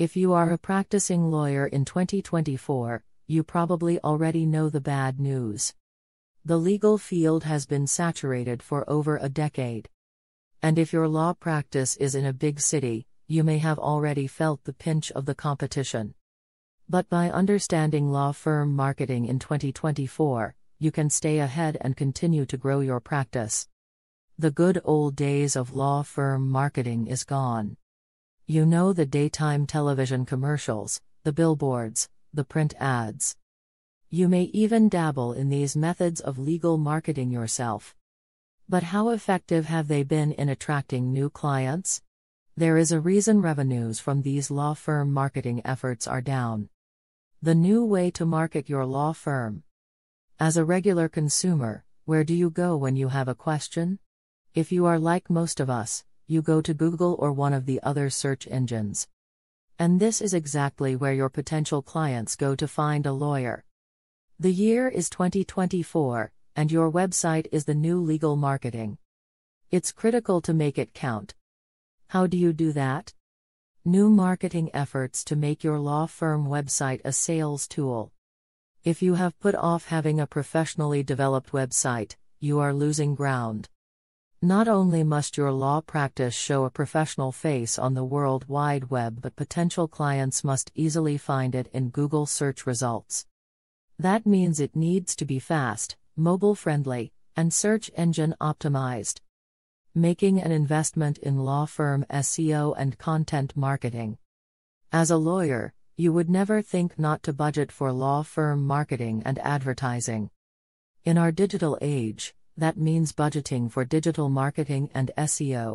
If you are a practicing lawyer in 2024, you probably already know the bad news. The legal field has been saturated for over a decade. And if your law practice is in a big city, you may have already felt the pinch of the competition. But by understanding law firm marketing in 2024, you can stay ahead and continue to grow your practice. The good old days of law firm marketing is gone. You know, the daytime television commercials, the billboards, the print ads. You may even dabble in these methods of legal marketing yourself. But how effective have they been in attracting new clients? There is a reason revenues from these law firm marketing efforts are down. The new way to market your law firm. As a regular consumer, where do you go when you have a question? If you are like most of us, you go to Google or one of the other search engines. And this is exactly where your potential clients go to find a lawyer. The year is 2024, and your website is the new legal marketing. It's critical to make it count. How do you do that? New marketing efforts to make your law firm website a sales tool. If you have put off having a professionally developed website, you are losing ground. Not only must your law practice show a professional face on the World Wide Web, but potential clients must easily find it in Google search results. That means it needs to be fast, mobile-friendly, and search engine optimized. Making an investment in law firm SEO and content marketing. As a lawyer, you would never think not to budget for law firm marketing and advertising. In our digital age, that means budgeting for digital marketing and SEO.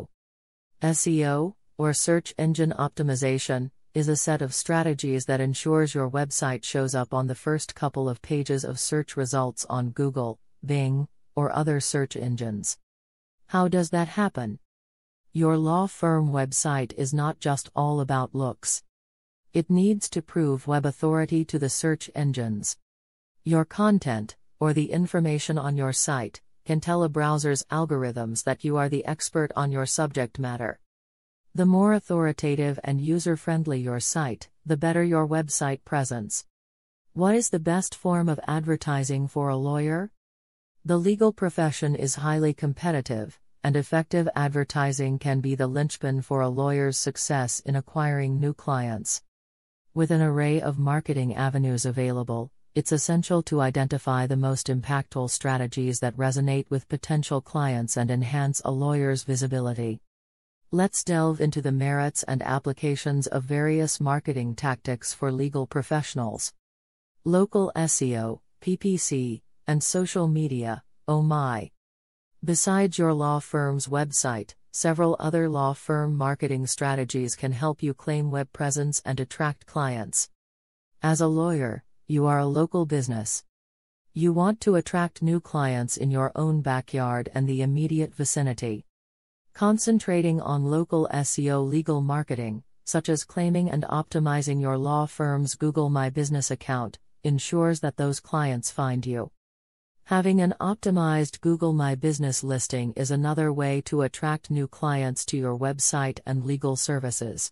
SEO, or search engine optimization, is a set of strategies that ensures your website shows up on the first couple of pages of search results on Google, Bing, or other search engines. How does that happen? Your law firm website is not just all about looks. It needs to prove web authority to the search engines. Your content, or the information on your site, can tell a browser's algorithms that you are the expert on your subject matter. The more authoritative and user-friendly your site, the better your website presence. What is the best form of advertising for a lawyer? The legal profession is highly competitive, and effective advertising can be the linchpin for a lawyer's success in acquiring new clients. With an array of marketing avenues available, it's essential to identify the most impactful strategies that resonate with potential clients and enhance a lawyer's visibility. Let's delve into the merits and applications of various marketing tactics for legal professionals. Local SEO, PPC, and social media, oh my. Besides your law firm's website, several other law firm marketing strategies can help you claim web presence and attract clients. As a lawyer, you are a local business. You want to attract new clients in your own backyard and the immediate vicinity. Concentrating on local SEO legal marketing, such as claiming and optimizing your law firm's Google My Business account, ensures that those clients find you. Having an optimized Google My Business listing is another way to attract new clients to your website and legal services.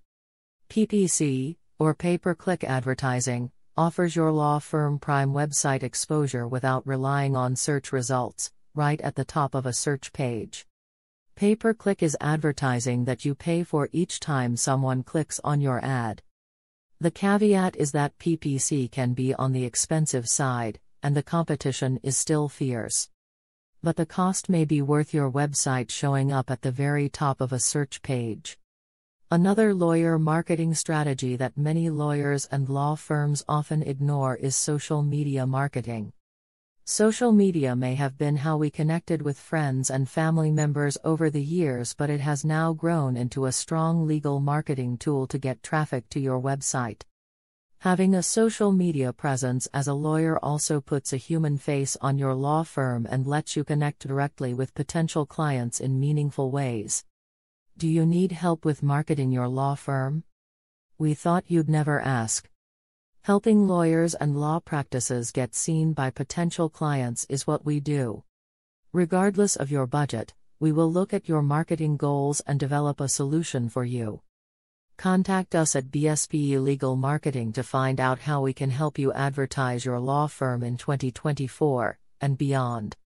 PPC, or pay-per-click advertising, offers your law firm prime website exposure without relying on search results, right at the top of a search page. Pay-per-click is advertising that you pay for each time someone clicks on your ad. The caveat is that PPC can be on the expensive side, and the competition is still fierce. But the cost may be worth your website showing up at the very top of a search page. Another lawyer marketing strategy that many lawyers and law firms often ignore is social media marketing. Social media may have been how we connected with friends and family members over the years, but it has now grown into a strong legal marketing tool to get traffic to your website. Having a social media presence as a lawyer also puts a human face on your law firm and lets you connect directly with potential clients in meaningful ways. Do you need help with marketing your law firm? We thought you'd never ask. Helping lawyers and law practices get seen by potential clients is what we do. Regardless of your budget, we will look at your marketing goals and develop a solution for you. Contact us at BSPE Legal Marketing to find out how we can help you advertise your law firm in 2024 and beyond.